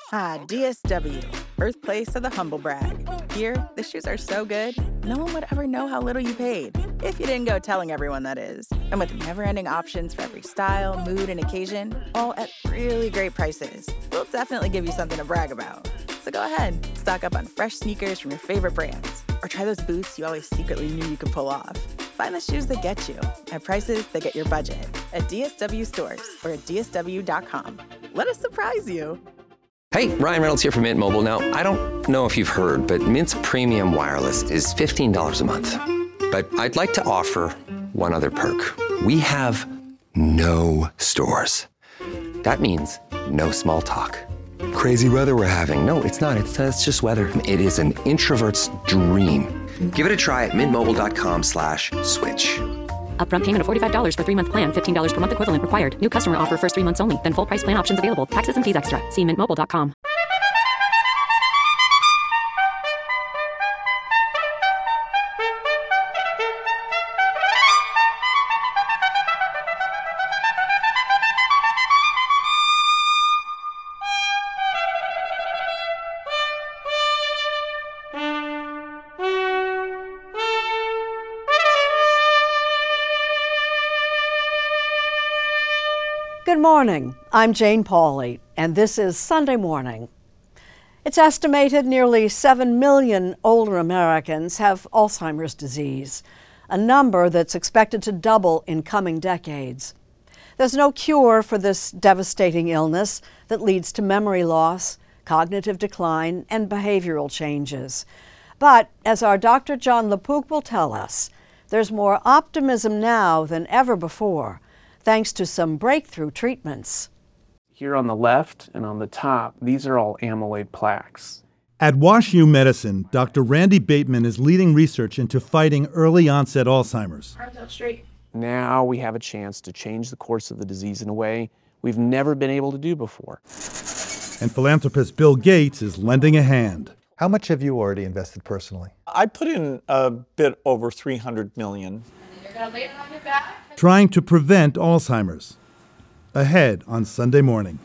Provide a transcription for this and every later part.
Ah, DSW, birthplace of the humble brag. Here, the shoes are so good, no one would ever know how little you paid. If you didn't go telling everyone, that is. And with never-ending options for every style, mood, and occasion, all at really great prices, we'll definitely give you something to brag about. So go ahead, stock up on fresh sneakers from your favorite brands, or try those boots you always secretly knew you could pull off. Find the shoes that get you at prices that get your budget at DSW stores or at DSW.com. Let us surprise you. Hey, Ryan Reynolds here from Mint Mobile. Now, I don't know if you've heard, but Mint's premium wireless is $15 a month. But I'd like to offer one other perk. We have no stores. That means no small talk. Crazy weather we're having. No, it's not. It's just weather. It is an introvert's dream. Give it a try at mintmobile.com/switch. Upfront payment of $45 for 3-month plan, $15 per month equivalent required. New customer offer first 3 months only. Then full price plan options available. Taxes and fees extra. See mintmobile.com. Good morning. I'm Jane Pauley, and this is Sunday Morning. It's estimated nearly 7 million older Americans have Alzheimer's disease, a number that's expected to double in coming decades. There's no cure for this devastating illness that leads to memory loss, cognitive decline, and behavioral changes. But, as our Dr. John LaPook will tell us, there's more optimism now than ever before, thanks to some breakthrough treatments. Here on the left and on the top, these are all amyloid plaques. At WashU Medicine, Dr. Randy Bateman is leading research into fighting early-onset Alzheimer's. Now we have a chance to change the course of the disease in a way we've never been able to do before. And philanthropist Bill Gates is lending a hand. How much have you already invested personally? I put in a bit over $300 million. You're going to lay it on your back. Trying to prevent Alzheimer's. Ahead on Sunday Morning.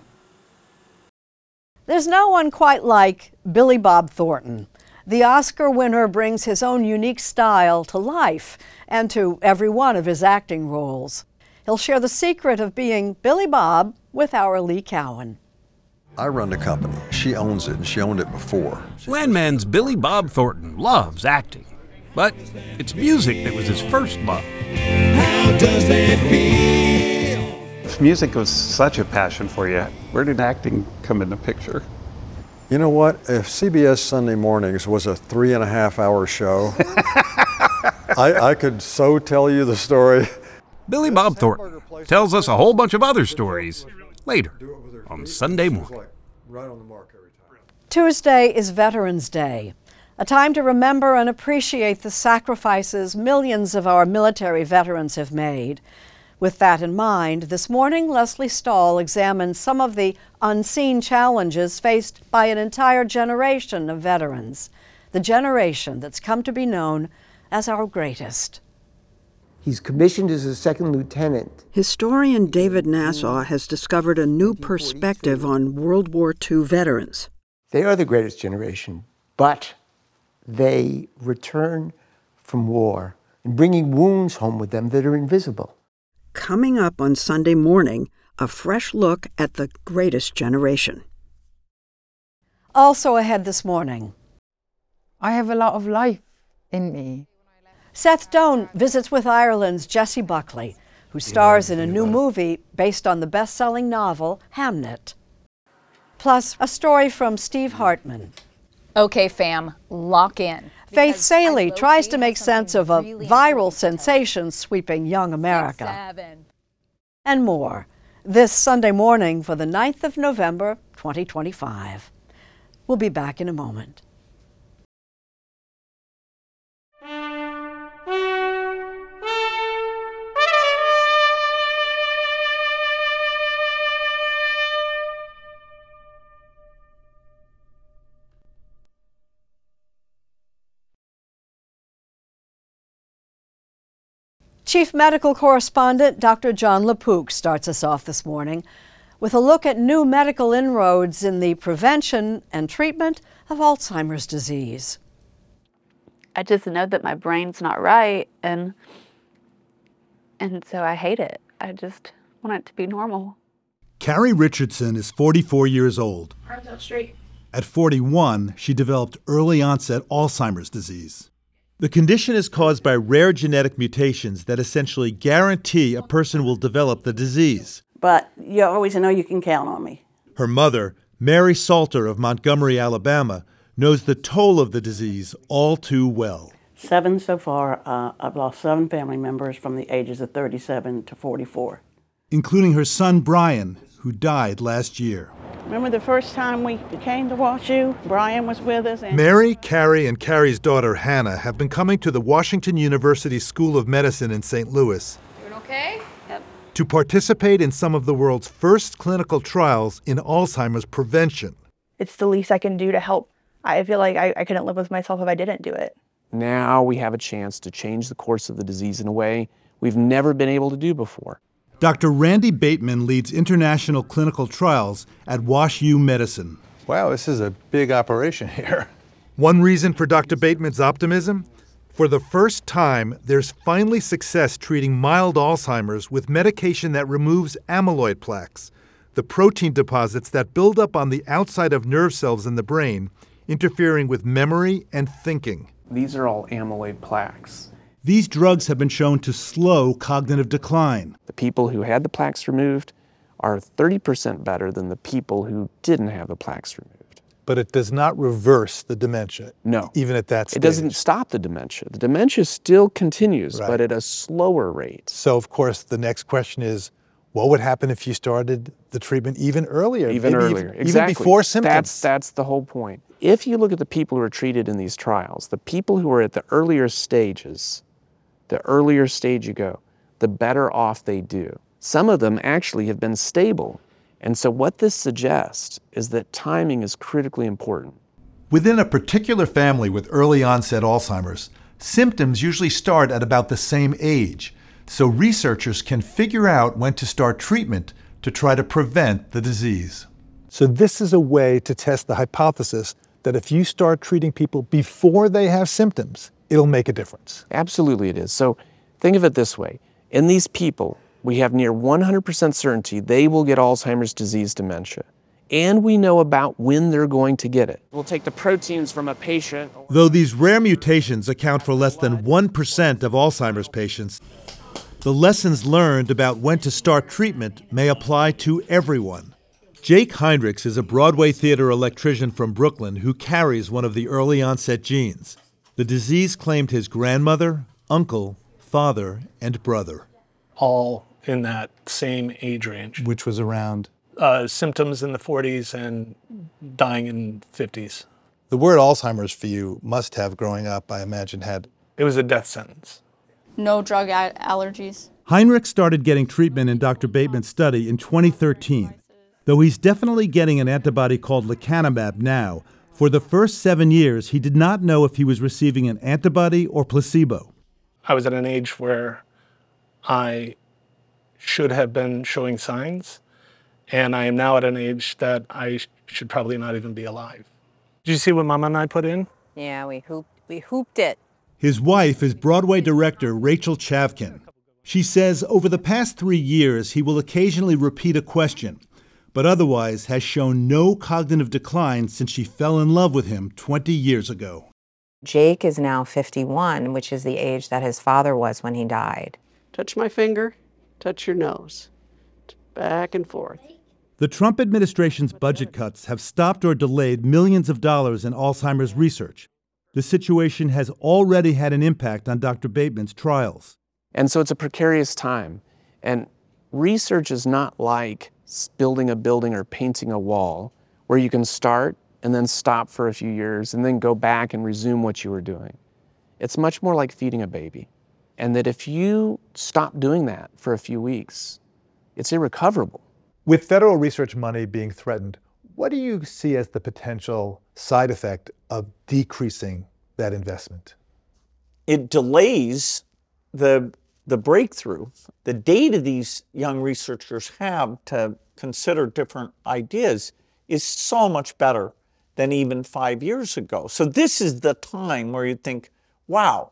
There's no one quite like Billy Bob Thornton. The Oscar winner brings his own unique style to life and to every one of his acting roles. He'll share the secret of being Billy Bob with our Lee Cowan. I run the company. She owns it, and she owned it before. Landman's Billy Bob Thornton loves acting, but it's music that was his first love. How does that feel? If music was such a passion for you, where did acting come in the picture? You know what? If CBS Sunday Mornings was a 3.5-hour show, I could so tell you the story. Billy Bob Thornton tells us a whole bunch of other stories later on Sunday Morning. Tuesday is Veterans Day, a time to remember and appreciate the sacrifices millions of our military veterans have made. With that in mind, this morning Leslie Stahl examines some of the unseen challenges faced by an entire generation of veterans, the generation that's come to be known as our greatest. He's commissioned as a second lieutenant. Historian David Nasaw has discovered a new perspective on World War II veterans. They are the greatest generation, but they return from war and bringing wounds home with them that are invisible. Coming up on Sunday Morning, a fresh look at the greatest generation. Also ahead this morning. I have a lot of life in me. Seth Doane visits with Ireland's Jessie Buckley, who stars in a new movie based on the best-selling novel Hamnet. Plus, a story from Steve Hartman. Okay, fam, lock in. Faith Salie tries to make sense of a viral sensation sweeping young America. And more, this Sunday morning for the 9th of November, 2025. We'll be back in a moment. Chief Medical Correspondent Dr. John LaPook starts us off this morning. with a look at new medical inroads in the prevention and treatment of Alzheimer's disease. I just know that my brain's not right, and so I hate it. I just want it to be normal. Carrie Richardson is 44 years old. Arms out straight. At 41, she developed early-onset Alzheimer's disease. The condition is caused by rare genetic mutations that essentially guarantee a person will develop the disease. But you always know you can count on me. Her mother, Mary Salter of Montgomery, Alabama, knows the toll of the disease all too well. 7 so far. I've lost 7 family members from the ages of 37 to 44. Including her son, Brian, who died last year. Remember the first time we came to WashU? Brian was with us. Mary, Carrie, and Carrie's daughter, Hannah, have been coming to the Washington University School of Medicine in St. Louis Doing okay? Yep. to participate in some of the world's first clinical trials in Alzheimer's prevention. It's the least I can do to help. I feel like I couldn't live with myself if I didn't do it. Now we have a chance to change the course of the disease in a way we've never been able to do before. Dr. Randy Bateman leads international clinical trials at WashU Medicine. Wow, this is a big operation here. One reason for Dr. Bateman's optimism? For the first time, there's finally success treating mild Alzheimer's with medication that removes amyloid plaques, the protein deposits that build up on the outside of nerve cells in the brain, interfering with memory and thinking. These are all amyloid plaques. These drugs have been shown to slow cognitive decline. The people who had the plaques removed are 30% better than the people who didn't have the plaques removed. But it does not reverse the dementia. No. Even at that stage. It doesn't stop the dementia. The dementia still continues, but at a slower rate. So, of course, the next question is, what would happen if you started the treatment even earlier? Even earlier, exactly. Even before symptoms? That's the whole point. If you look at the people who are treated in these trials, the people who are at the earlier stages, the earlier stage you go, the better off they do. Some of them actually have been stable. And so what this suggests is that timing is critically important. Within a particular family with early onset Alzheimer's, symptoms usually start at about the same age, so researchers can figure out when to start treatment to try to prevent the disease. So this is a way to test the hypothesis that if you start treating people before they have symptoms, it'll make a difference. Absolutely it is. So think of it this way. In these people, we have near 100% certainty they will get Alzheimer's disease dementia. And we know about when they're going to get it. We'll take the proteins from a patient. Though these rare mutations account for less than 1% of Alzheimer's patients, the lessons learned about when to start treatment may apply to everyone. Jake Heinrichs is a Broadway theater electrician from Brooklyn who carries one of the early onset genes. The disease claimed his grandmother, uncle, father, and brother. All in that same age range. Which was around? Symptoms in the 40s and dying in 50s. The word Alzheimer's for you must have, growing up, I imagine, had... It was a death sentence. No drug allergies. Heinrich started getting treatment in Dr. Bateman's study in 2013. Though he's definitely getting an antibody called lecanemab now, for the first 7 years, he did not know if he was receiving an antibody or placebo. I was at an age where I should have been showing signs, and I am now at an age that I should probably not even be alive. Did you see what Mama and I put in? Yeah, we hooped it. His wife is Broadway director Rachel Chavkin. She says over the past 3 years, he will occasionally repeat a question, but otherwise has shown no cognitive decline since she fell in love with him 20 years ago. Jake is now 51, which is the age that his father was when he died. Touch my finger, touch your nose, back and forth. The Trump administration's budget cuts have stopped or delayed millions of dollars in Alzheimer's research. The situation has already had an impact on Dr. Bateman's trials. And so it's a precarious time. And research is not like building a building or painting a wall where you can start and then stop for a few years and then go back and resume what you were doing. It's much more like feeding a baby. And that if you stop doing that for a few weeks, it's irrecoverable. With federal research money being threatened, what do you see as the potential side effect of decreasing that investment? It delays the breakthrough. The data these young researchers have to consider different ideas is so much better than even 5 years ago. So this is the time where you think, wow,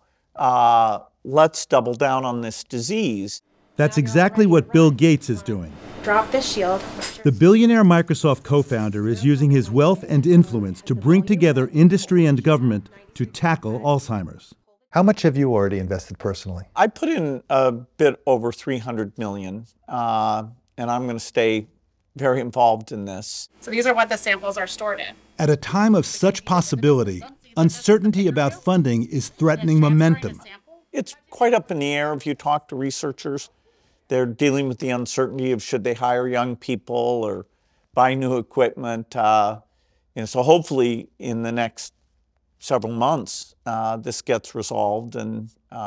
let's double down on this disease. That's exactly what Bill Gates is doing. Drop the shield. The billionaire Microsoft co-founder is using his wealth and influence to bring together industry and government to tackle Alzheimer's. How much have you already invested personally? I put in a bit over $300 million, and I'm going to stay very involved in this. So these are what the samples are stored in. At a time of such possibility, uncertainty about funding is threatening momentum. It's quite up in the air if you talk to researchers. They're dealing with the uncertainty of should they hire young people or buy new equipment. So hopefully in the next several months, this gets resolved and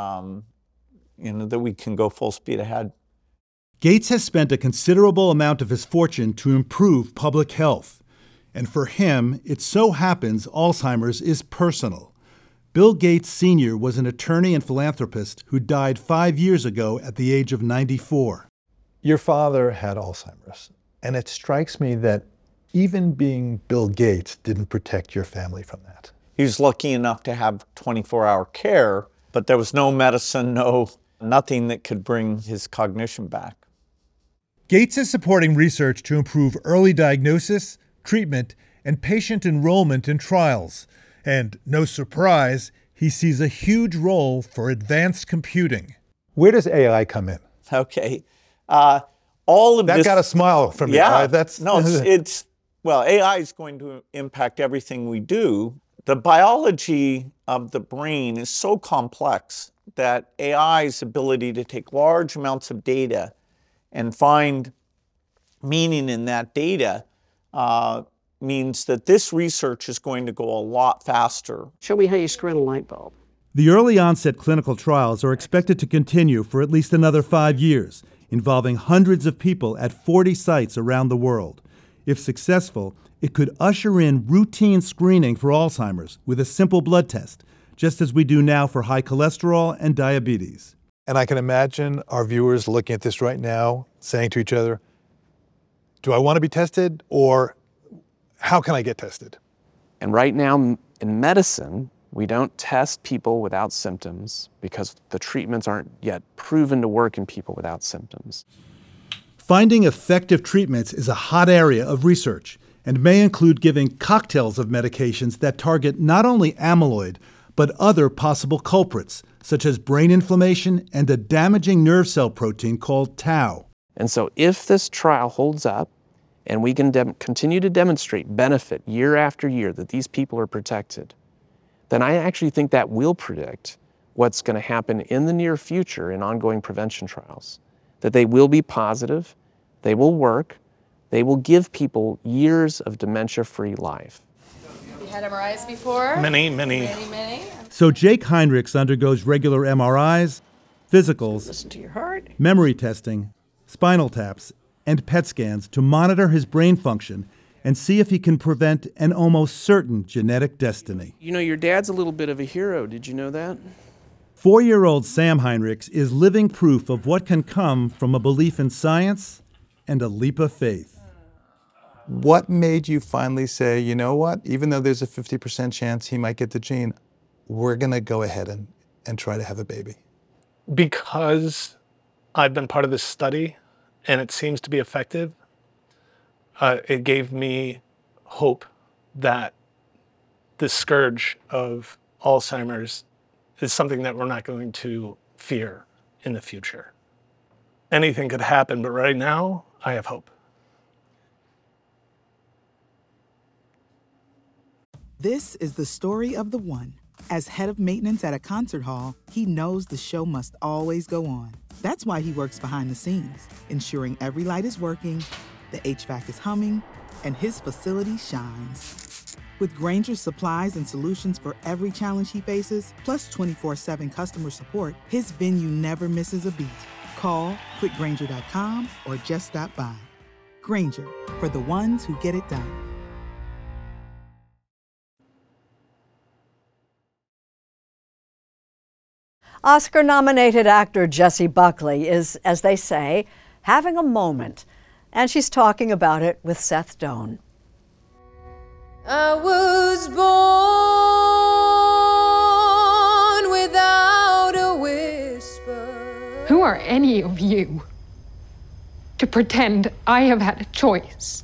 that we can go full speed ahead. Gates has spent a considerable amount of his fortune to improve public health. And for him, it so happens Alzheimer's is personal. Bill Gates Sr. was an attorney and philanthropist who died 5 years ago at the age of 94. Your father had Alzheimer's, and it strikes me that even being Bill Gates didn't protect your family from that. He was lucky enough to have 24-hour care, but there was no medicine, nothing that could bring his cognition back. Gates is supporting research to improve early diagnosis, treatment, and patient enrollment in trials. And no surprise, he sees a huge role for advanced computing. Where does AI come in? Okay. All of that this... got a smile from you. Yeah. Right? Well, AI is going to impact everything we do. The biology of the brain is so complex that AI's ability to take large amounts of data and find meaning in that data means that this research is going to go a lot faster. Show me how you screw in a light bulb. The early onset clinical trials are expected to continue for at least another 5 years, involving hundreds of people at 40 sites around the world. If successful, it could usher in routine screening for Alzheimer's with a simple blood test, just as we do now for high cholesterol and diabetes. And I can imagine our viewers looking at this right now saying to each other, do I want to be tested, or how can I get tested? And right now in medicine, we don't test people without symptoms because the treatments aren't yet proven to work in people without symptoms. Finding effective treatments is a hot area of research and may include giving cocktails of medications that target not only amyloid, but other possible culprits, such as brain inflammation and a damaging nerve cell protein called tau. And so if this trial holds up, and we can continue to demonstrate benefit year after year that these people are protected, then I actually think that will predict what's going to happen in the near future in ongoing prevention trials. That they will be positive, they will work, they will give people years of dementia-free life. You had MRIs before? Many. So Jake Heinrichs undergoes regular MRIs, physicals, Listen to your heart. memory testing, spinal taps, and PET scans to monitor his brain function and see if he can prevent an almost certain genetic destiny. You know, your dad's a little bit of a hero. Did you know that? 4-year-old Sam Heinrichs is living proof of what can come from a belief in science and a leap of faith. What made you finally say, you know what, even though there's a 50% chance he might get the gene, we're going to go ahead and try to have a baby? Because I've been part of this study and it seems to be effective, it gave me hope that the scourge of Alzheimer's is something that we're not going to fear in the future. Anything could happen, but right now, I have hope. This is the story of the one. As head of maintenance at a concert hall, he knows the show must always go on. That's why he works behind the scenes, ensuring every light is working, the HVAC is humming, and his facility shines. With Grainger's supplies and solutions for every challenge he faces, plus 24/7 customer support, his venue never misses a beat. Call quickgrainger.com or just stop by. Grainger, for the ones who get it done. Oscar-nominated actor Jessie Buckley is, as they say, having a moment And she's talking about it with Seth Doane. I was born without a whisper. Who are any of you to pretend I have had a choice?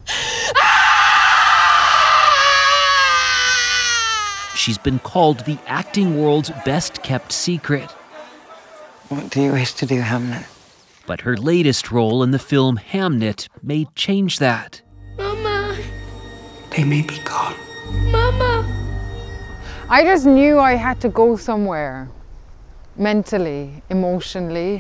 She's been called the acting world's best-kept secret. What do you wish to do, Hamnet? But her latest role in the film Hamnet may change that. Mama. They may be gone. Mama. I just knew I had to go somewhere. Mentally, emotionally.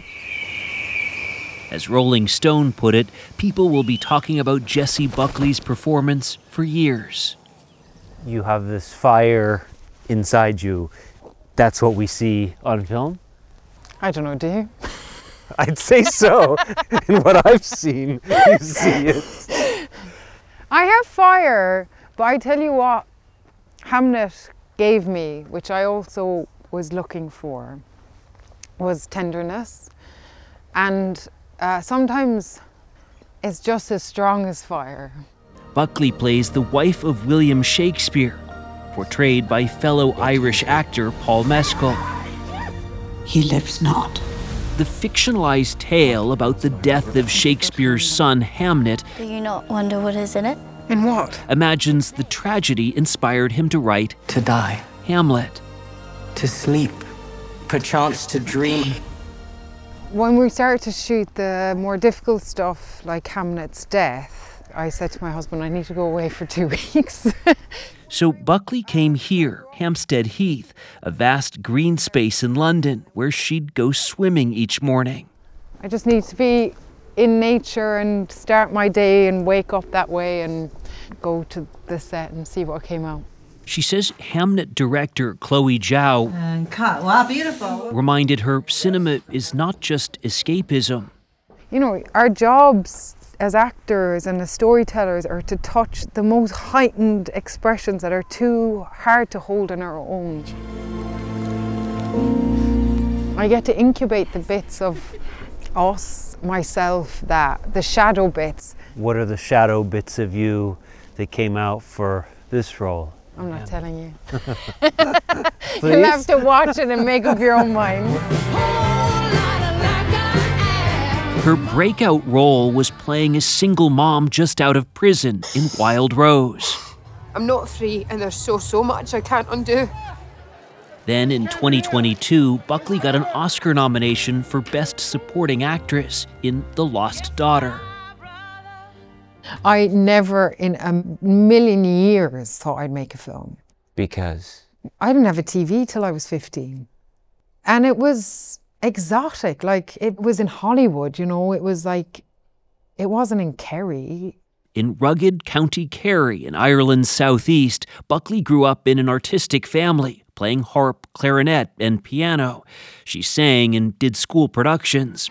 As Rolling Stone put it, people will be talking about Jessie Buckley's performance for years. You have this fire inside you. That's what we see on film? I don't know, do you? I'd say so. In what I've seen, you see it. I have fire, but I tell you what Hamnet gave me, which I also was looking for, was tenderness. And sometimes it's just as strong as fire. Buckley plays the wife of William Shakespeare, portrayed by fellow Irish actor Paul Mescal. He lives not. The fictionalized tale about the death of Shakespeare's son Hamnet Do you not wonder what is in it? In what? imagines the tragedy inspired him to write To die. Hamlet. To sleep. Perchance to dream. When we started to shoot the more difficult stuff, like Hamlet's death, I said to my husband, I need to go away for 2 weeks. So Buckley came here, Hampstead Heath, a vast green space in London where she'd go swimming each morning. I just need to be in nature and start my day and wake up that way and go to the set and see what came out. She says Hamnet director Chloe Zhao And cut. Wow, beautiful. reminded her cinema is not just escapism. You know, our jobs as actors and as storytellers are to touch the most heightened expressions that are too hard to hold on our own. I get to incubate the bits of us, myself, the shadow bits. What are the shadow bits of you that came out for this role? I'm not telling you. Please? You'll have to watch it and make up your own mind. Her breakout role was playing a single mom just out of prison in Wild Rose. I'm not free, and there's so much I can't undo. Then in 2022, Buckley got an Oscar nomination for Best Supporting Actress in The Lost Daughter. I never in a million years thought I'd make a film. Because? I didn't have a TV till I was 15. And it was exotic, like it was in Hollywood, you know, it was like, it wasn't in Kerry. In rugged County Kerry in Ireland's southeast, Buckley grew up in an artistic family, playing harp, clarinet, and piano. She sang and did school productions.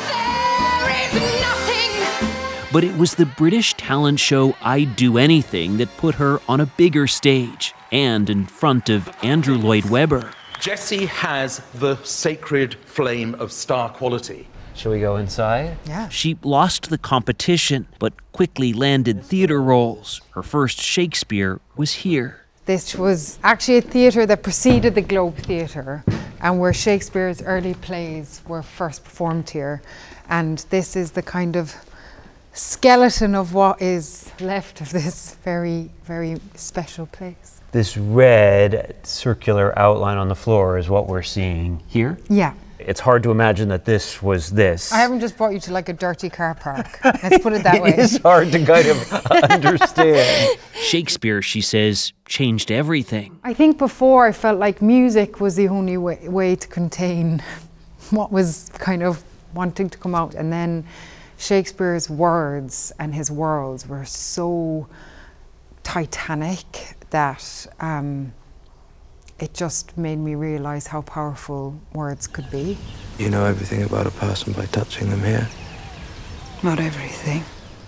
But it was the British talent show I'd Do Anything that put her on a bigger stage and in front of Andrew Lloyd Webber. Jessie has the sacred flame of star quality. Shall we go inside? Yeah. She lost the competition, but quickly landed theater roles. Her first Shakespeare was here. This was actually a theatre that preceded the Globe Theatre and where Shakespeare's early plays were first performed here. And this is the kind of skeleton of what is left of this very, very special place. This red circular outline on the floor is what we're seeing here. Yeah. It's hard to imagine that this was this. I haven't just brought you to like a dirty car park. Let's put it that way. It is hard to kind of understand. Shakespeare, she says, changed everything. I think before I felt like music was the only way to contain what was kind of wanting to come out. And then Shakespeare's words and his worlds were so titanic that it just made me realize how powerful words could be. You know everything about a person by touching them here. Not everything.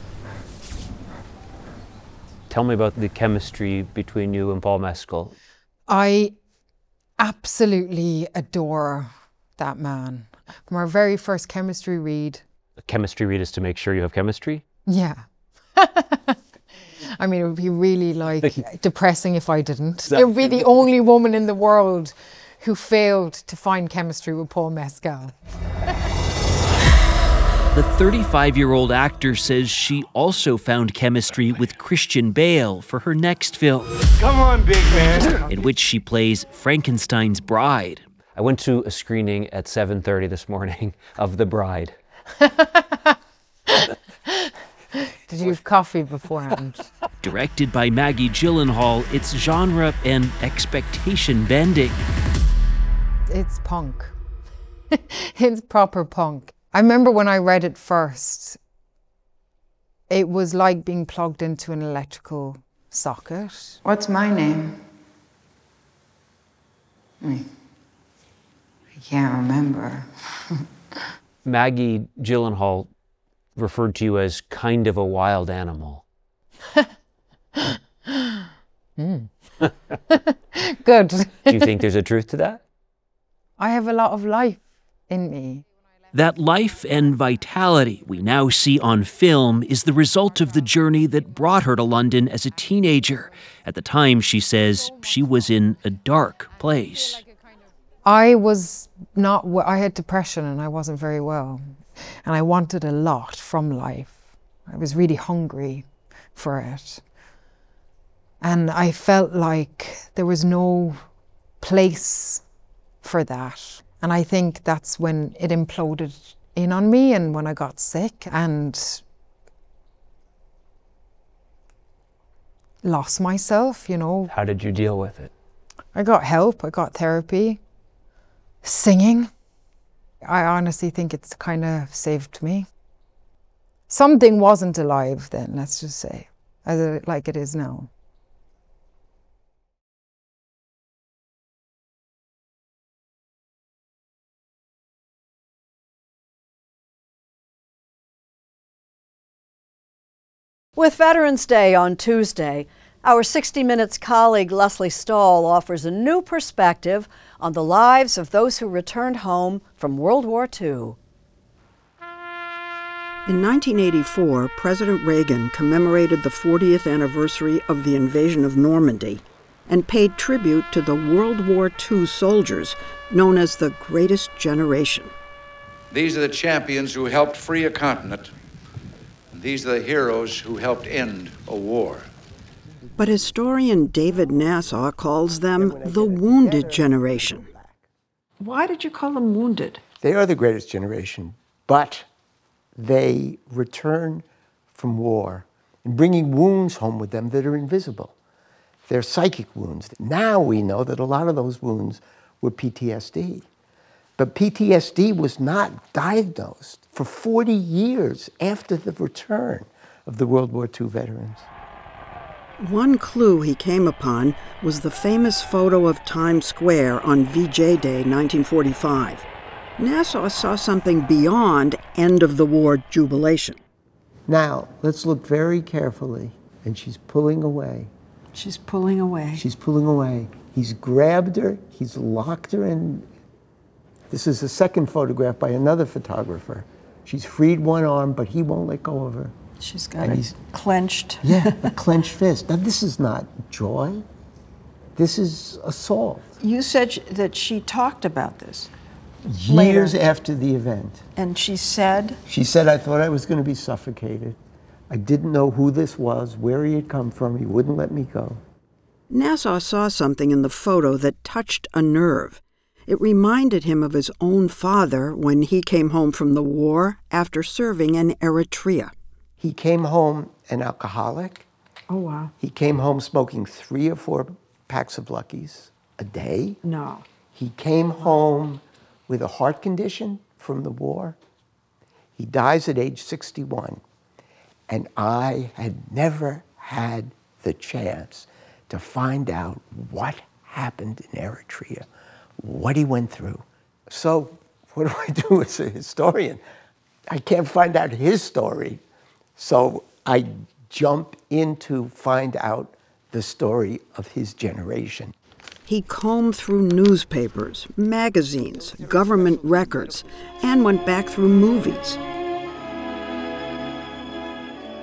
Tell me about the chemistry between you and Paul Mescal. I absolutely adore that man. From our very first chemistry read. A chemistry read is to make sure you have chemistry? Yeah. I mean, it would be really depressing if I didn't. It would be the only woman in the world who failed to find chemistry with Paul Mescal. The 35-year-old actor says she also found chemistry with Christian Bale for her next film. Come on, big man. In which she plays Frankenstein's bride. I went to a screening at 7:30 this morning of The Bride. Did you have coffee beforehand? Directed by Maggie Gyllenhaal, it's genre and expectation bending. It's punk. It's proper punk. I remember when I read it first, it was like being plugged into an electrical socket. What's my name? I can't remember. Maggie Gyllenhaal referred to you as kind of a wild animal. Good. Do you think there's a truth to that? I have a lot of life in me. That life and vitality we now see on film is the result of the journey that brought her to London as a teenager. At the time, she says, she was in a dark place. I had depression and I wasn't very well. And I wanted a lot from life. I was really hungry for it. And I felt like there was no place for that. And I think that's when it imploded in on me and when I got sick and lost myself, you know. How did you deal with it? I got help, I got therapy, singing. I honestly think it's kind of saved me. Something wasn't alive then, let's just say, like it is now. With Veterans Day on Tuesday, our 60 Minutes colleague Lesley Stahl offers a new perspective on the lives of those who returned home from World War II. In 1984, President Reagan commemorated the 40th anniversary of the invasion of Normandy and paid tribute to the World War II soldiers known as the Greatest Generation. These are the champions who helped free a continent. These are the heroes who helped end a war. But historian David Nasaw calls them the Wounded Generation. Why did you call them wounded? They are the greatest generation, but they return from war and bringing wounds home with them that are invisible. They're psychic wounds. Now we know that a lot of those wounds were PTSD. But PTSD was not diagnosed for 40 years after the return of the World War II veterans. One clue he came upon was the famous photo of Times Square on VJ Day 1945. Nasaw saw something beyond end-of-the-war jubilation. Now, let's look very carefully. And she's pulling away. She's pulling away. She's pulling away. He's grabbed her. He's locked her in. This is a second photograph by another photographer. She's freed one arm, but he won't let go of her. She's got it clenched. Yeah, a clenched fist. Now, this is not joy. This is assault. You said that she talked about this. Years later. After the event. And she said? She said, I thought I was going to be suffocated. I didn't know who this was, where he had come from. He wouldn't let me go. Nasaw saw something in the photo that touched a nerve. It reminded him of his own father when he came home from the war after serving in Eritrea. He came home an alcoholic. Oh, wow. He came home smoking 3 or 4 packs of Luckies a day. No. He came home with a heart condition from the war. He dies at age 61. And I had never had the chance to find out what happened in Eritrea, what he went through. So what do I do as a historian? I can't find out his story. So I jump in to find out the story of his generation. He combed through newspapers, magazines, government records, and went back through movies.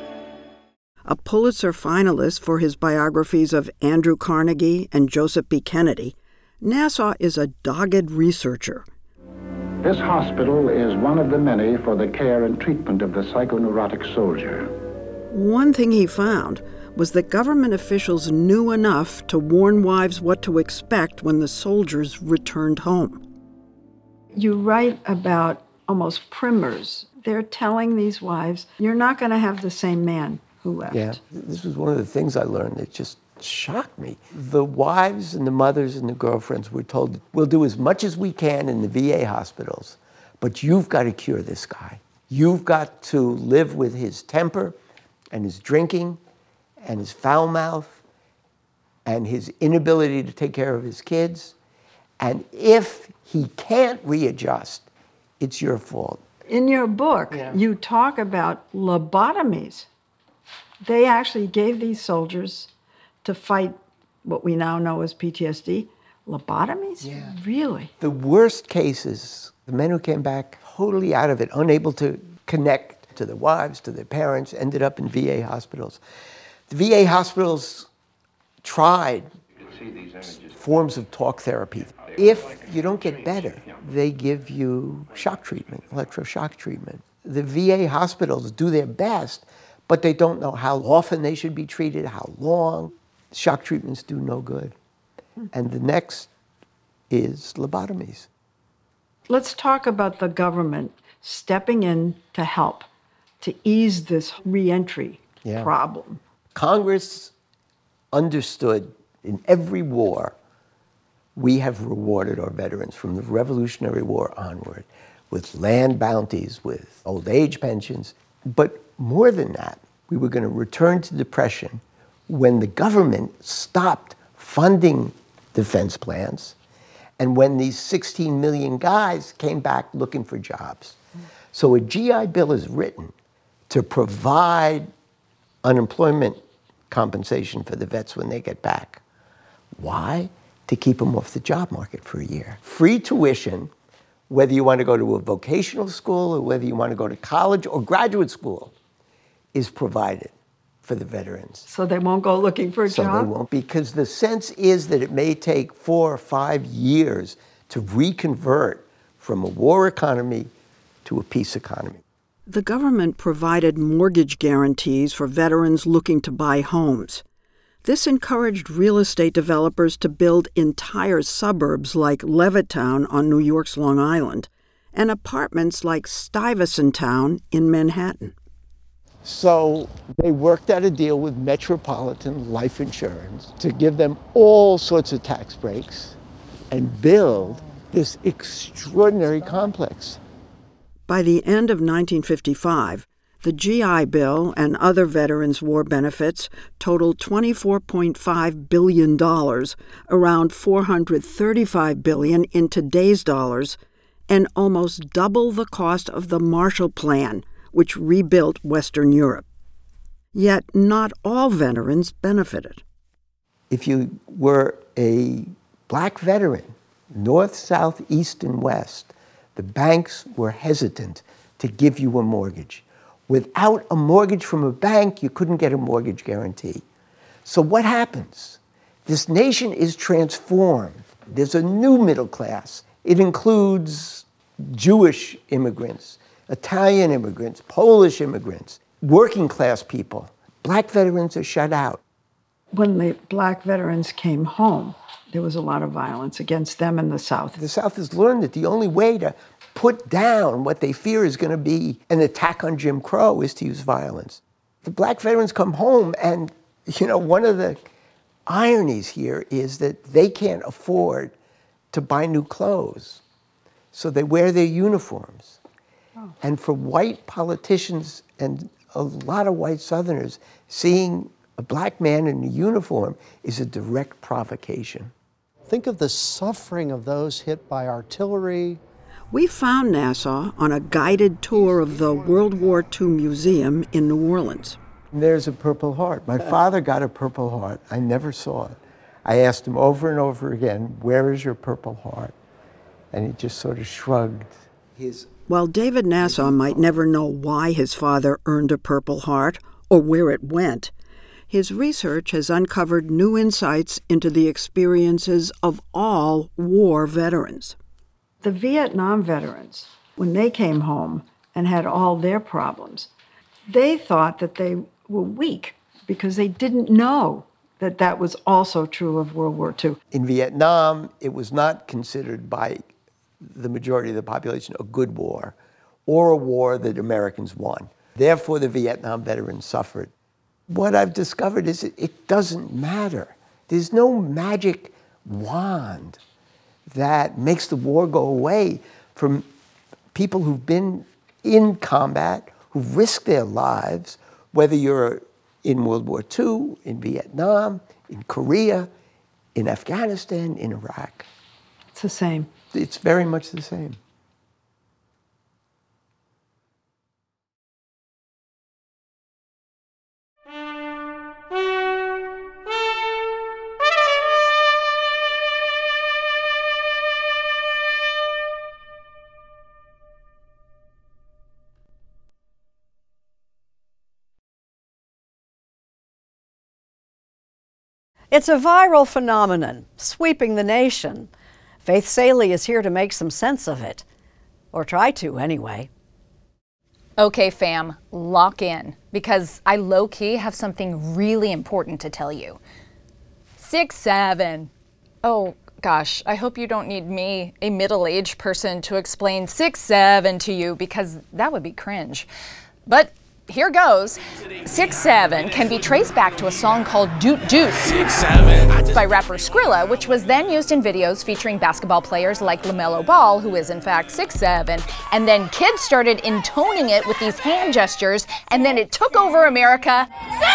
a Pulitzer finalist for his biographies of Andrew Carnegie and Joseph B. Kennedy, Nassau is a dogged researcher. This hospital is one of the many for the care and treatment of the psychoneurotic soldier. One thing he found was that government officials knew enough to warn wives what to expect when the soldiers returned home. You write about almost primers. They're telling these wives, you're not going to have the same man who left. Yeah, this was one of the things I learned that just shocked me. The wives and the mothers and the girlfriends were told, we'll do as much as we can in the VA hospitals, but you've got to cure this guy. You've got to live with his temper and his drinking and his foul mouth and his inability to take care of his kids. And if he can't readjust, it's your fault. In your book, you talk about lobotomies. They actually gave these soldiers to fight what we now know as PTSD. Lobotomies? Yeah. Really? The worst cases, the men who came back totally out of it, unable to connect to their wives, to their parents, ended up in VA hospitals. The VA hospitals tried forms of talk therapy. If you don't get better, they give you shock treatment, electroshock treatment. The VA hospitals do their best, but they don't know how often they should be treated, how long. Shock treatments do no good. And the next is lobotomies. Let's talk about the government stepping in to help, to ease this reentry problem. Congress understood in every war, we have rewarded our veterans from the Revolutionary War onward with land bounties, with old age pensions. But more than that, we were going to return to depression when the government stopped funding defense plans and when these 16 million guys came back looking for jobs. So a GI Bill is written to provide unemployment compensation for the vets when they get back. Why? To keep them off the job market for a year. Free tuition, whether you want to go to a vocational school or whether you want to go to college or graduate school, is provided for the veterans. So they won't go looking for a job? So they won't, because the sense is that it may take 4 or 5 years to reconvert from a war economy to a peace economy. The government provided mortgage guarantees for veterans looking to buy homes. This encouraged real estate developers to build entire suburbs like Levittown on New York's Long Island and apartments like Stuyvesant Town in Manhattan. So they worked out a deal with Metropolitan Life Insurance to give them all sorts of tax breaks and build this extraordinary complex. By the end of 1955, the GI Bill and other veterans' war benefits totaled $24.5 billion, around $435 billion in today's dollars, and almost double the cost of the Marshall Plan, which rebuilt Western Europe. Yet not all veterans benefited. If you were a black veteran, north, south, east, and west, the banks were hesitant to give you a mortgage. Without a mortgage from a bank, you couldn't get a mortgage guarantee. So what happens? This nation is transformed. There's a new middle class. It includes Jewish immigrants, Italian immigrants, Polish immigrants, working class people. Black veterans are shut out. When the black veterans came home, there was a lot of violence against them in the South. The South has learned that the only way to put down what they fear is going to be an attack on Jim Crow is to use violence. The black veterans come home and, one of the ironies here is that they can't afford to buy new clothes. So they wear their uniforms. Oh. And for white politicians and a lot of white Southerners, seeing a black man in a uniform is a direct provocation. Think of the suffering of those hit by artillery. We found Nassau on a guided tour of the World War II Museum in New Orleans. There's a Purple Heart. My father got a Purple Heart. I never saw it. I asked him over and over again, where is your Purple Heart? And he just sort of shrugged. While David Nassau might never know why his father earned a Purple Heart or where it went, his research has uncovered new insights into the experiences of all war veterans. The Vietnam veterans, when they came home and had all their problems, they thought that they were weak because they didn't know that that was also true of World War II. In Vietnam, it was not considered by the majority of the population a good war or a war that Americans won. Therefore, the Vietnam veterans suffered. What I've discovered is it doesn't matter. There's no magic wand that makes the war go away from people who've been in combat, who've risked their lives, whether you're in World War II, in Vietnam, in Korea, in Afghanistan, in Iraq. It's the same. It's very much the same. It's a viral phenomenon, sweeping the nation. Faith Salie is here to make some sense of it. Or try to, anyway. Okay, fam, lock in, because I low-key have something really important to tell you. 6'7". Oh, gosh, I hope you don't need me, a middle-aged person, to explain 6'7" to you, because that would be cringe. But here goes. 6'7" can be traced back to a song called Doot Doot by rapper Skrilla, which was then used in videos featuring basketball players like LaMelo Ball, who is in fact 6'7", and then kids started intoning it with these hand gestures, and then it took over America.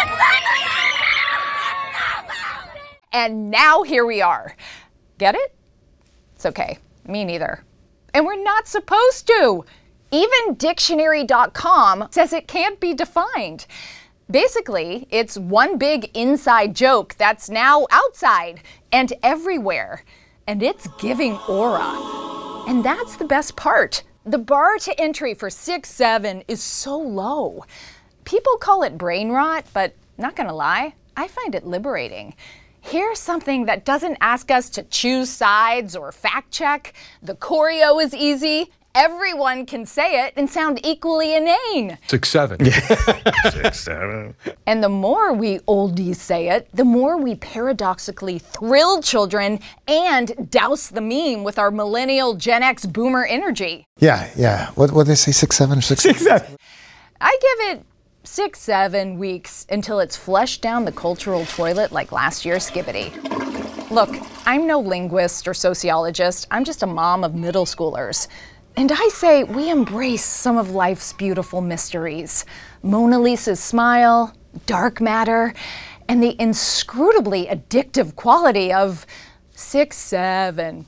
And now here we are. Get it? It's okay. Me neither. And we're not supposed to. Even dictionary.com says it can't be defined. Basically, it's one big inside joke that's now outside and everywhere. And it's giving aura. And that's the best part. The bar to entry for 6'7" is so low. People call it brain rot, but not gonna lie, I find it liberating. Here's something that doesn't ask us to choose sides or fact check. The choreo is easy. Everyone can say it and sound equally inane. 6'7". 6'7". And the more we oldies say it, the more we paradoxically thrill children and douse the meme with our millennial Gen X boomer energy. Yeah. What did they say, 6'7" or 6'7"? 6'7". I give it 6-7 weeks until it's flushed down the cultural toilet like last year's Skibbity. Look, I'm no linguist or sociologist. I'm just a mom of middle schoolers. And I say we embrace some of life's beautiful mysteries. Mona Lisa's smile, dark matter, and the inscrutably addictive quality of 6'7".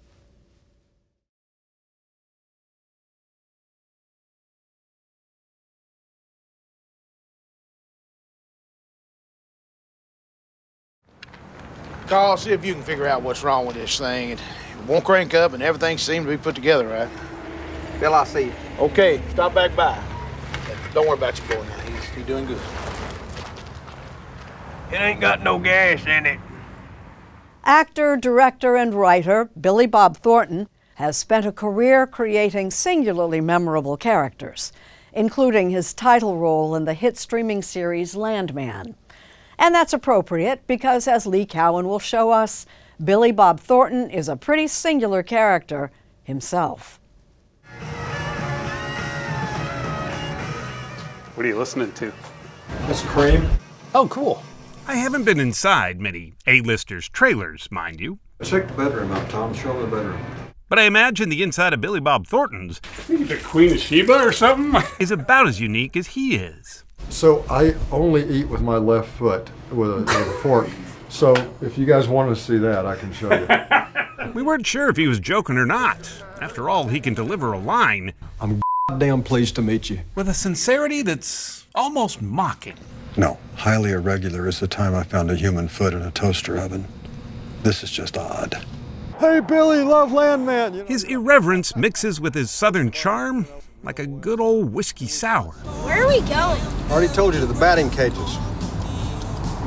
Carl, see if you can figure out what's wrong with this thing. It won't crank up and everything seems to be put together right. Bill, I'll see you. Okay, stop back by. Don't worry about your boy now. He's doing good. It ain't got no gas in it. Actor, director, and writer Billy Bob Thornton has spent a career creating singularly memorable characters, including his title role in the hit streaming series Landman. And that's appropriate because, as Lee Cowan will show us, Billy Bob Thornton is a pretty singular character himself. What are you listening to? That's Cream. Oh, cool. I haven't been inside many A-listers' trailers, mind you. Check the bedroom out, Tom. Show me the bedroom. But I imagine the inside of Billy Bob Thornton's, the Queen of Sheba or something, is about as unique as he is. So I only eat with my left foot with a fork. So if you guys want to see that, I can show you. We weren't sure if he was joking or not. After all, he can deliver a line. I'm goddamn pleased to meet you. With a sincerity that's almost mocking. No, highly irregular is the time I found a human foot in a toaster oven. This is just odd. Hey, Billy, love Landman. You know. His irreverence mixes with his southern charm like a good old whiskey sour. Where are we going? Already told you, to the batting cages.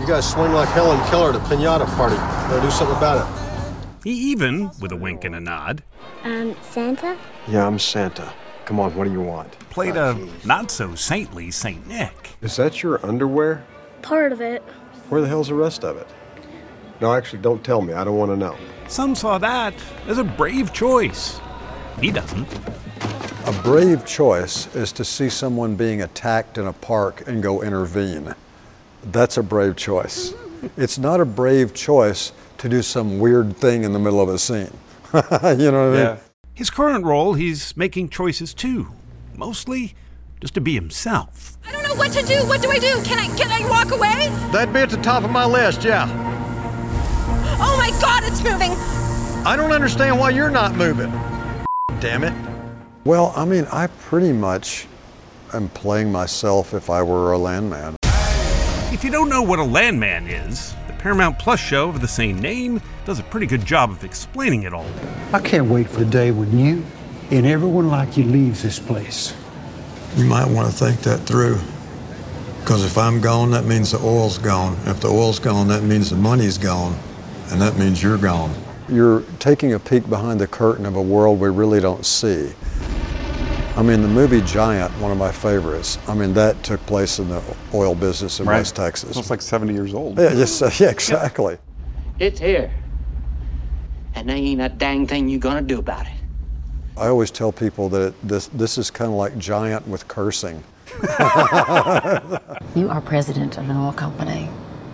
You guys swing like Helen Keller at a pinata party. Gotta do something about it. He even, with a wink and a nod, Santa? Yeah, I'm Santa. Come on, what do you want? played a not-so-saintly Saint Nick. Is that your underwear? Part of it. Where the hell's the rest of it? No, actually, don't tell me. I don't want to know. Some saw that as a brave choice. He doesn't. A brave choice is to see someone being attacked in a park and go intervene. That's a brave choice. It's not a brave choice to do some weird thing in the middle of a scene. You know what I mean? His current role, he's making choices too. Mostly just to be himself. I don't know what to do. What do I do? Can I walk away? That'd be at the top of my list, yeah. Oh my God, it's moving. I don't understand why you're not moving. Damn it. Well, I mean, I pretty much am playing myself if I were a landman. If you don't know what a landman is, the Paramount Plus show of the same name does a pretty good job of explaining it all. I can't wait for the day when you and everyone like you leaves this place. You might want to think that through. Because if I'm gone, that means the oil's gone. If the oil's gone, that means the money's gone. And that means you're gone. You're taking a peek behind the curtain of a world we really don't see. I mean, the movie Giant, one of my favorites, I mean, that took place in the oil business in West Texas. It's like 70 years old. Yeah, yeah, exactly. It's here. And there ain't a dang thing you gonna do about it. I always tell people that this is kind of like Giant with cursing. You are president of an oil company.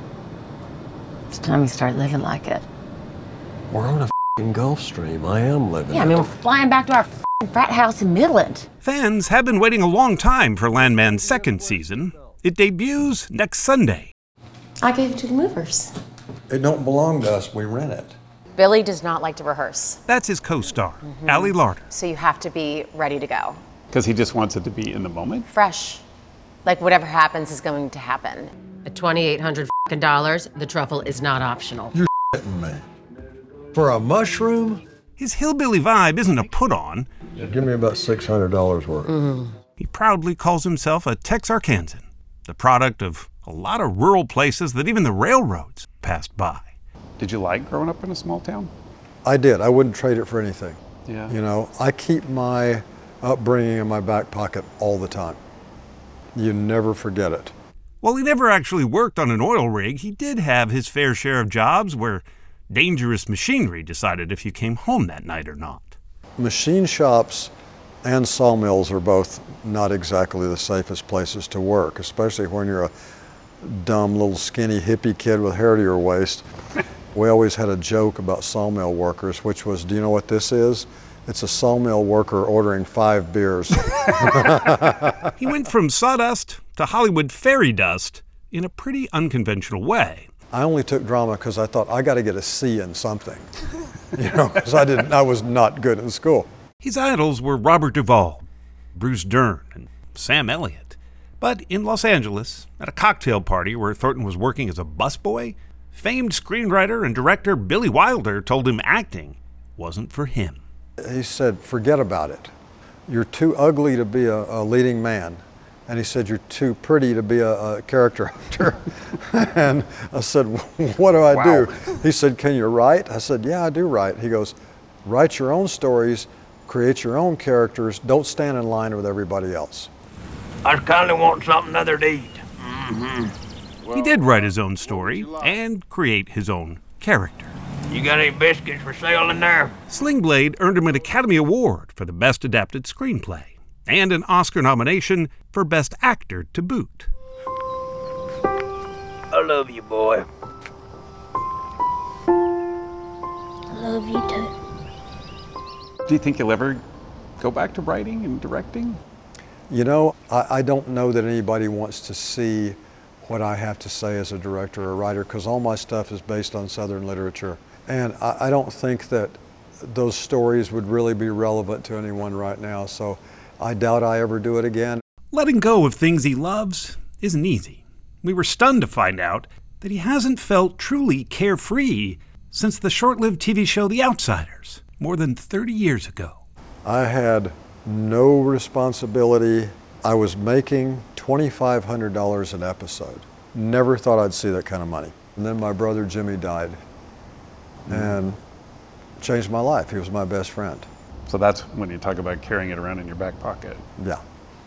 It's time you start living like it. We're on a f***ing Gulf Stream. I am living. Yeah, I mean, we're flying back to our frat house in Midland. Fans have been waiting a long time for Landman's second season. It debuts next Sunday. I gave it to the movers. It don't belong to us. We rent it. Billy does not like to rehearse. That's his co-star, Ali Larter. So you have to be ready to go. Because he just wants it to be in the moment? Fresh. Like whatever happens is going to happen. At $2,800, the truffle is not optional. You're shitting me. For a mushroom? His hillbilly vibe isn't a put-on. Yeah, give me about $600 worth. He proudly calls himself a Texarkansan, the product of a lot of rural places that even the railroads passed by. Did you like growing up in a small town? I did. I wouldn't trade it for anything. Yeah. You know, I keep my upbringing in my back pocket all the time. You never forget it. While he never actually worked on an oil rig, he did have his fair share of jobs where dangerous machinery decided if you came home that night or not. Machine shops and sawmills are both not exactly the safest places to work, especially when you're a dumb little skinny hippie kid with hair to your waist. We always had a joke about sawmill workers, which was, do you know what this is? It's a sawmill worker ordering 5 beers. He went from sawdust to Hollywood fairy dust in a pretty unconventional way. I only took drama because I thought I got to get a C in something, you know, because I was not good in school. His idols were Robert Duvall, Bruce Dern, and Sam Elliott. But in Los Angeles, at a cocktail party where Thornton was working as a busboy, famed screenwriter and director Billy Wilder told him acting wasn't for him. He said, forget about it. You're too ugly to be a leading man. And he said, you're too pretty to be a character actor. And I said, what do I do? He said, can you write? I said, yeah, I do write. He goes, write your own stories, create your own characters, don't stand in line with everybody else. I kind of want something other to eat. He did write his own story and create his own character. You got any biscuits for sale in there? Sling Blade earned him an Academy Award for the Best Adapted Screenplay and an Oscar nomination for Best Actor to boot. I love you, boy. I love you too. Do you think you'll ever go back to writing and directing? You know, I don't know that anybody wants to see what I have to say as a director or writer, because all my stuff is based on Southern literature. And I don't think that those stories would really be relevant to anyone right now, so I doubt I ever do it again. Letting go of things he loves isn't easy. We were stunned to find out that he hasn't felt truly carefree since the short-lived TV show The Outsiders, more than 30 years ago. I had no responsibility. I was making $2,500 an episode. Never thought I'd see that kind of money. And then my brother Jimmy died and changed my life. He was my best friend. So that's when you talk about carrying it around in your back pocket. Yeah.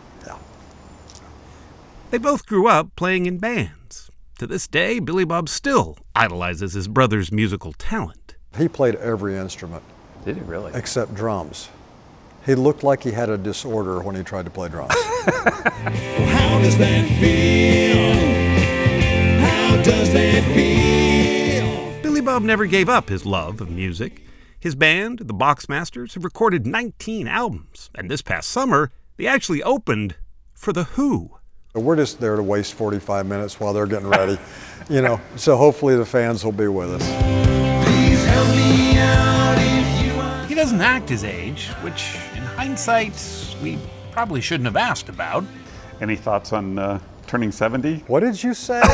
They both grew up playing in bands. To this day, Billy Bob still idolizes his brother's musical talent. He played every instrument. Did he really? Except drums. He looked like he had a disorder when he tried to play drums. How does that feel? How does that feel? Billy Bob never gave up his love of music. His band, the Boxmasters, have recorded 19 albums, and this past summer, they actually opened for The Who. We're just there to waste 45 minutes while they're getting ready, so hopefully the fans will be with us. Please help me out if you want. He doesn't act his age, which, in hindsight, we probably shouldn't have asked about. Any thoughts on turning 70? What did you say?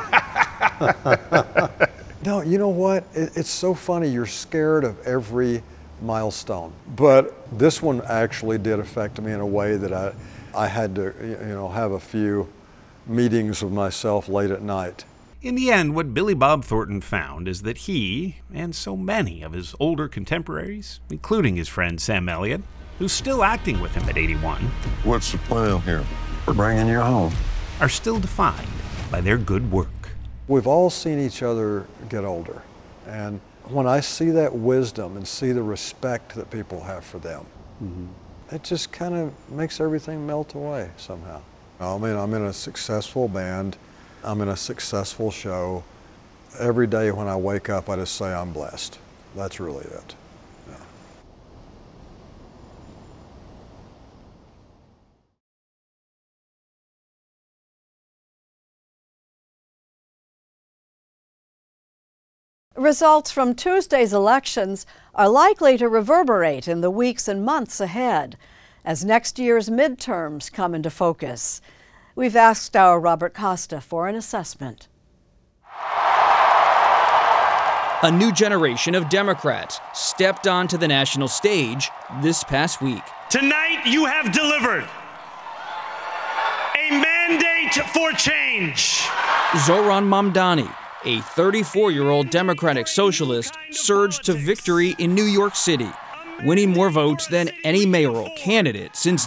No, you know what? It's so funny. You're scared of every milestone. But this one actually did affect me in a way that I had to, have a few meetings with myself late at night. In the end, what Billy Bob Thornton found is that he, and so many of his older contemporaries, including his friend Sam Elliott, who's still acting with him at 81, What's the plan here? We're bringing you home. are still defined by their good work. We've all seen each other get older. And when I see that wisdom and see the respect that people have for them, it just kind of makes everything melt away somehow. I mean, I'm in a successful band. I'm in a successful show. Every day when I wake up, I just say I'm blessed. That's really it. Yeah. Results from Tuesday's elections are likely to reverberate in the weeks and months ahead as next year's midterms come into focus. We've asked our Robert Costa for an assessment. A new generation of Democrats stepped onto the national stage this past week. Tonight you have delivered a mandate for change. Zohran Mamdani, a 34-year-old Democratic socialist, surged to victory in New York City, winning more votes than any mayoral candidate since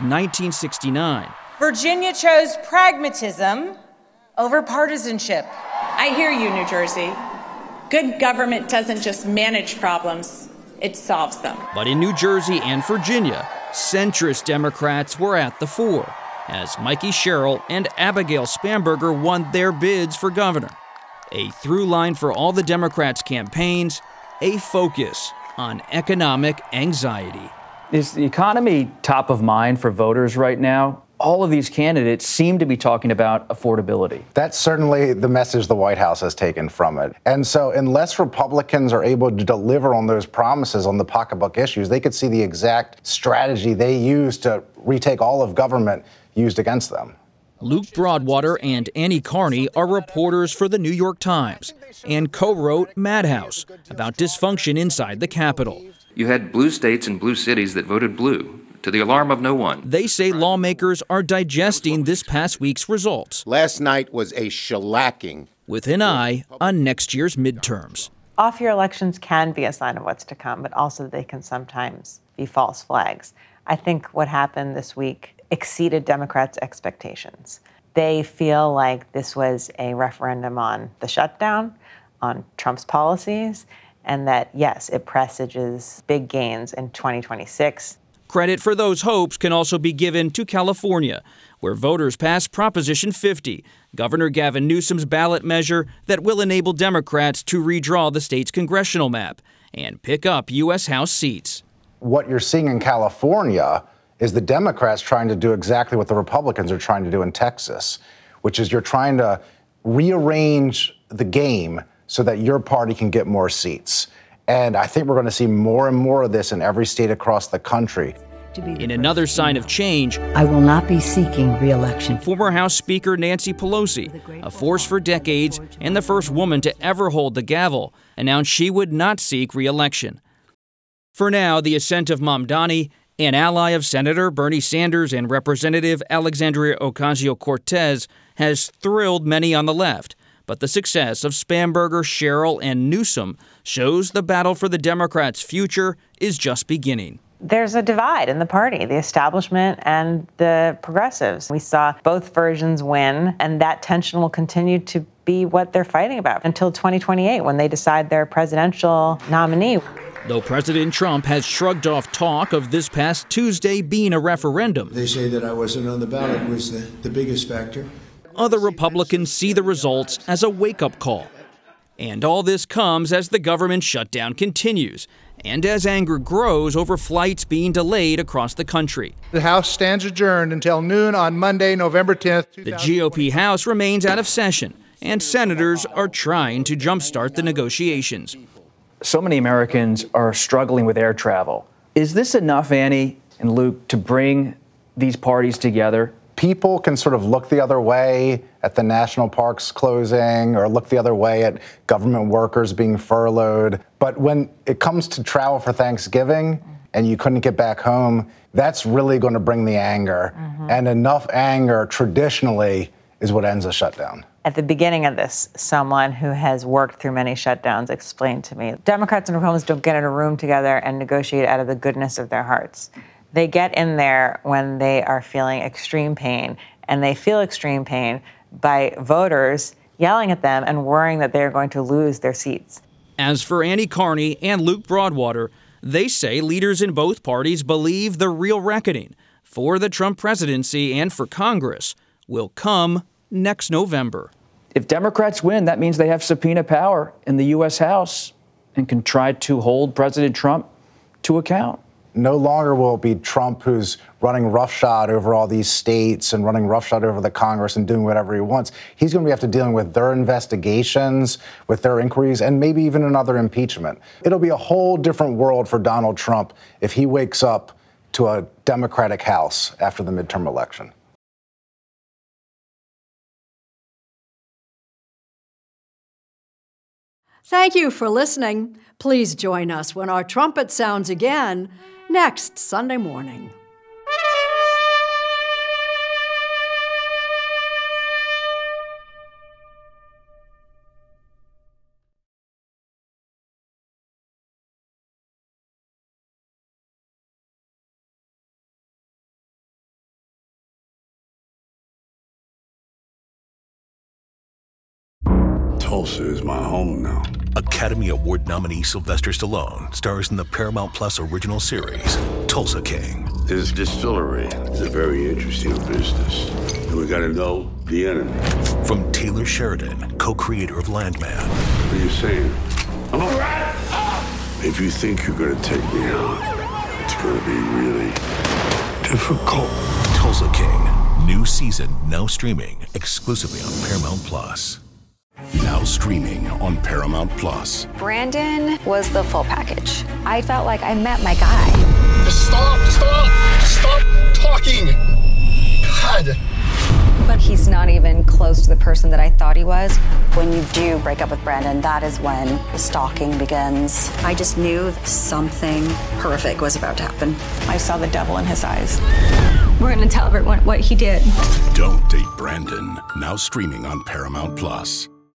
1969. Virginia chose pragmatism over partisanship. I hear you, New Jersey. Good government doesn't just manage problems, it solves them. But in New Jersey and Virginia, centrist Democrats were at the fore, as Mikey Sherrill and Abigail Spanberger won their bids for governor. A through line for all the Democrats' campaigns, a focus on economic anxiety. Is the economy top of mind for voters right now? All of these candidates seem to be talking about affordability. That's certainly the message the White House has taken from it. And so unless Republicans are able to deliver on those promises on the pocketbook issues, they could see the exact strategy they used to retake all of government used against them. Luke Broadwater and Annie Carney are reporters for the New York Times and co-wrote Madhouse about dysfunction inside the Capitol. You had blue states and blue cities that voted blue, to the alarm of no one. They say lawmakers are digesting this past week's results. Last night was a shellacking. With an eye on next year's midterms. Off-year elections can be a sign of what's to come, but also they can sometimes be false flags. I think what happened this week exceeded Democrats' expectations. They feel like this was a referendum on the shutdown, on Trump's policies, and that, yes, it presages big gains in 2026. Credit for those hopes can also be given to California, where voters passed Proposition 50, Governor Gavin Newsom's ballot measure that will enable Democrats to redraw the state's congressional map and pick up U.S. House seats. What you're seeing in California is the Democrats trying to do exactly what the Republicans are trying to do in Texas, which is you're trying to rearrange the game so that your party can get more seats. And I think we're going to see more and more of this in every state across the country. In another sign of change, I will not be seeking re-election. Former House Speaker Nancy Pelosi, a force for decades and the first woman to ever hold the gavel, announced she would not seek re-election. For now, the ascent of Mamdani An ally of Senator Bernie Sanders and Representative Alexandria Ocasio-Cortez has thrilled many on the left, but the success of Spanberger, Sherrill, and Newsom shows the battle for the Democrats' future is just beginning. There's a divide in the party, the establishment and the progressives. We saw both versions win, and that tension will continue to be what they're fighting about until 2028 when they decide their presidential nominee. Though President Trump has shrugged off talk of this past Tuesday being a referendum. They say that I wasn't on the ballot was the biggest factor. Other Republicans see the results as a wake-up call. And all this comes as the government shutdown continues, and as anger grows over flights being delayed across the country. The House stands adjourned until noon on Monday, November 10th. The GOP House remains out of session, and senators are trying to jumpstart the negotiations. So many Americans are struggling with air travel. Is this enough, Annie and Luke, to bring these parties together? People can sort of look the other way at the national parks closing or look the other way at government workers being furloughed. But when it comes to travel for Thanksgiving and you couldn't get back home, that's really going to bring the anger. And enough anger traditionally is what ends a shutdown. At the beginning of this, someone who has worked through many shutdowns explained to me, Democrats and Republicans don't get in a room together and negotiate out of the goodness of their hearts. They get in there when they are feeling extreme pain, and they feel extreme pain by voters yelling at them and worrying that they're going to lose their seats. As for Annie Carney and Luke Broadwater, they say leaders in both parties believe the real reckoning for the Trump presidency and for Congress will come next November. If Democrats win, that means they have subpoena power in the U.S. House and can try to hold President Trump to account. No longer will it be Trump who's running roughshod over all these states and running roughshod over the Congress and doing whatever he wants. He's going to have to deal with their investigations, with their inquiries, and maybe even another impeachment. It'll be a whole different world for Donald Trump if he wakes up to a Democratic House after the midterm election. Thank you for listening. Please join us when our trumpet sounds again next Sunday morning. Tulsa is my home now. Academy Award nominee Sylvester Stallone stars in the Paramount Plus original series, Tulsa King. This distillery is a very interesting business, and we gotta know the enemy. From Taylor Sheridan, co-creator of Landman. What are you saying? I'm a rat! If you think you're gonna take me out, it's gonna be really difficult. Tulsa King, new season now streaming exclusively on Paramount Plus. Now streaming on Paramount Plus. Brandon was the full package. I felt like I met my guy. Just stop talking. God. But he's not even close to the person that I thought he was. When you do break up with Brandon, that is when the stalking begins. I just knew something horrific was about to happen. I saw the devil in his eyes. We're going to tell everyone what he did. Don't Date Brandon. Now streaming on Paramount Plus.